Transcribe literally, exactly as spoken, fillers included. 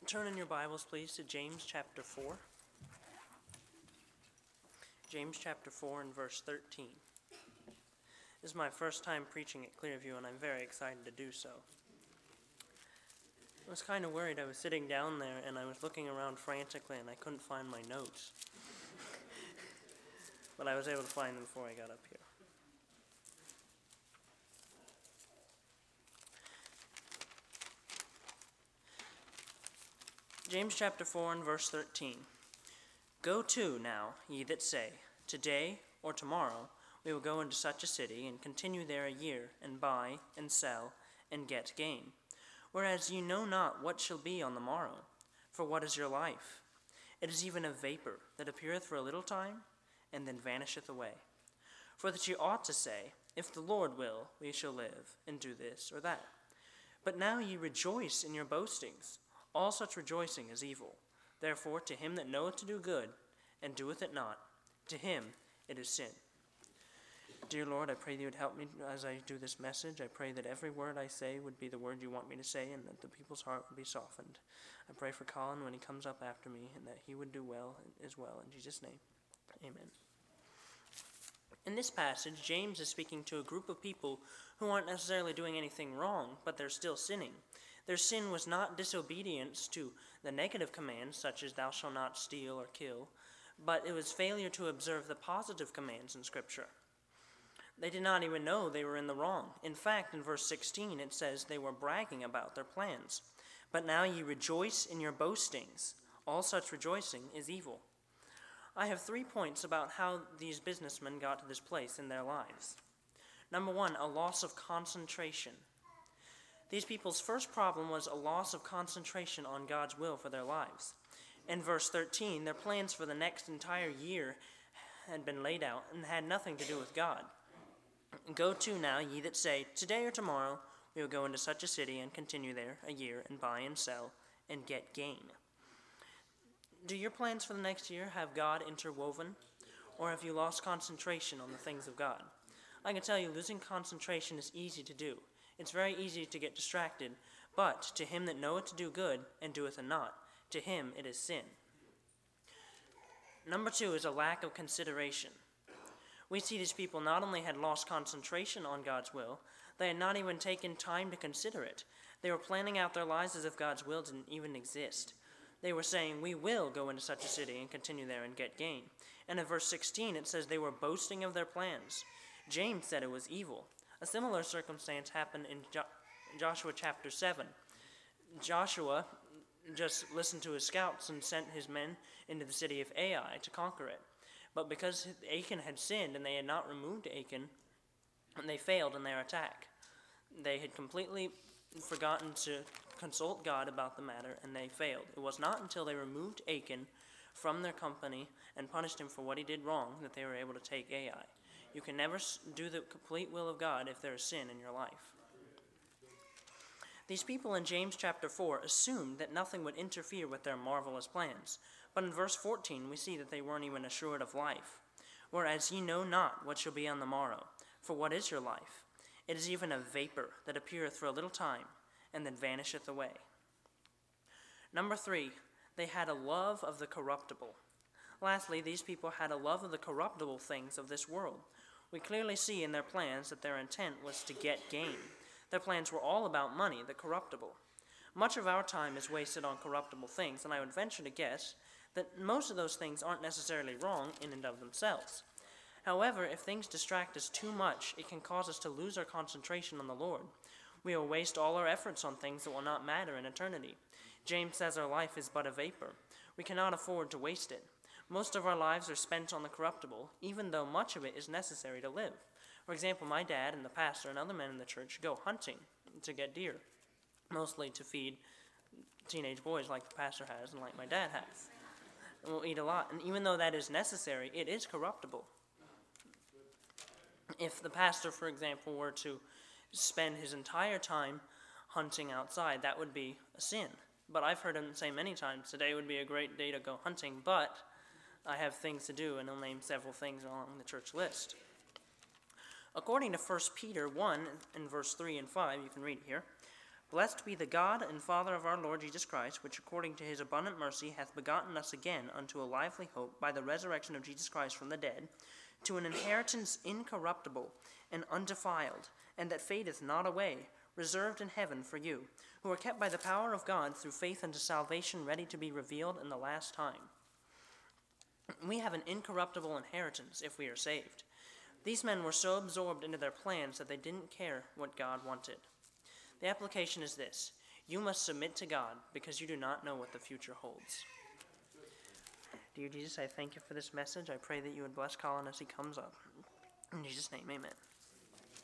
Turn in your Bibles, please, to James chapter four. James chapter four and verse thirteen. This is my first time preaching at Clearview, and I'm very excited to do so. I was kind of worried. I was sitting down there, and I was looking around frantically, and I couldn't find my notes. But I was able to find them before I got up here. James chapter four and verse thirteen. Go to now, ye that say, Today or tomorrow we will go into such a city, and continue there a year, and buy, and sell, and get gain. Whereas ye know not what shall be on the morrow. For what is your life? It is even a vapor that appeareth for a little time, and then vanisheth away. For that ye ought to say, If the Lord will, we shall live, and do this or that. But now ye rejoice in your boastings. All such rejoicing is evil. Therefore, to him that knoweth to do good, and doeth it not, to him it is sin. Dear Lord, I pray that you would help me as I do this message. I pray that every word I say would be the word you want me to say, and that the people's heart would be softened. I pray for Colin when he comes up after me, and that he would do well as well. In Jesus' name, amen. In this passage, James is speaking to a group of people who aren't necessarily doing anything wrong, but they're still sinning. Their sin was not disobedience to the negative commands, such as thou shalt not steal or kill, but it was failure to observe the positive commands in Scripture. They did not even know they were in the wrong. In fact, in verse sixteen, it says they were bragging about their plans. But now ye rejoice in your boastings. All such rejoicing is evil. I have three points about how these businessmen got to this place in their lives. Number one, a loss of concentration. These people's first problem was a loss of concentration on God's will for their lives. In verse thirteen, their plans for the next entire year had been laid out and had nothing to do with God. Go to now, ye that say, Today or tomorrow we will go into such a city and continue there a year and buy and sell and get gain. Do your plans for the next year have God interwoven, or have you lost concentration on the things of God? I can tell you, losing concentration is easy to do. It's very easy to get distracted, but to him that knoweth to do good and doeth it not, to him it is sin. Number two is a lack of consideration. We see these people not only had lost concentration on God's will, they had not even taken time to consider it. They were planning out their lives as if God's will didn't even exist. They were saying, we will go into such a city and continue there and get gain. And in verse sixteen, it says they were boasting of their plans. James said it was evil. A similar circumstance happened in jo- Joshua chapter seven. Joshua just listened to his scouts and sent his men into the city of Ai to conquer it. But because Achan had sinned and they had not removed Achan, they failed in their attack. They had completely forgotten to consult God about the matter, and they failed. It was not until they removed Achan from their company and punished him for what he did wrong that they were able to take Ai. You can never do the complete will of God if there is sin in your life. These people in James chapter four assumed that nothing would interfere with their marvelous plans. But in verse fourteen, we see that they weren't even assured of life. Whereas ye know not what shall be on the morrow. For what is your life? It is even a vapor that appeareth for a little time, and then vanisheth away. Number three, they had a love of the corruptible. Lastly, these people had a love of the corruptible things of this world. We clearly see in their plans that their intent was to get gain. Their plans were all about money, the corruptible. Much of our time is wasted on corruptible things, and I would venture to guess that most of those things aren't necessarily wrong in and of themselves. However, if things distract us too much, it can cause us to lose our concentration on the Lord. We will waste all our efforts on things that will not matter in eternity. James says our life is but a vapor. We cannot afford to waste it. Most of our lives are spent on the corruptible, even though much of it is necessary to live. For example, my dad and the pastor and other men in the church go hunting to get deer, mostly to feed teenage boys like the pastor has and like my dad has. And we'll eat a lot. And even though that is necessary, it is corruptible. If the pastor, for example, were to spend his entire time hunting outside, that would be a sin. But I've heard him say many times, today would be a great day to go hunting, but I have things to do, and he'll name several things along the church list. According to First Peter one, in verse three and five, you can read it here, Blessed be the God and Father of our Lord Jesus Christ, which according to his abundant mercy hath begotten us again unto a lively hope by the resurrection of Jesus Christ from the dead, to an inheritance incorruptible and undefiled, and that fadeth not away, reserved in heaven for you, who are kept by the power of God through faith unto salvation, ready to be revealed in the last time. We have an incorruptible inheritance if we are saved. These men were so absorbed into their plans that they didn't care what God wanted. The application is this: you must submit to God because you do not know what the future holds. Dear Jesus, I thank you for this message. I pray that you would bless Colin as he comes up. In Jesus' name, amen.